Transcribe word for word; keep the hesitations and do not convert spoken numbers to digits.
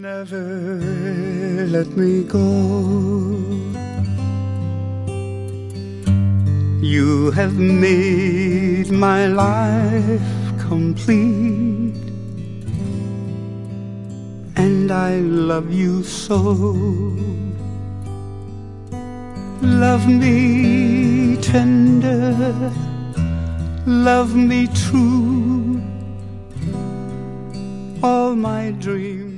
Never let me go. You have made my life complete, and I love you so. Love me tender, love me true. All my dreams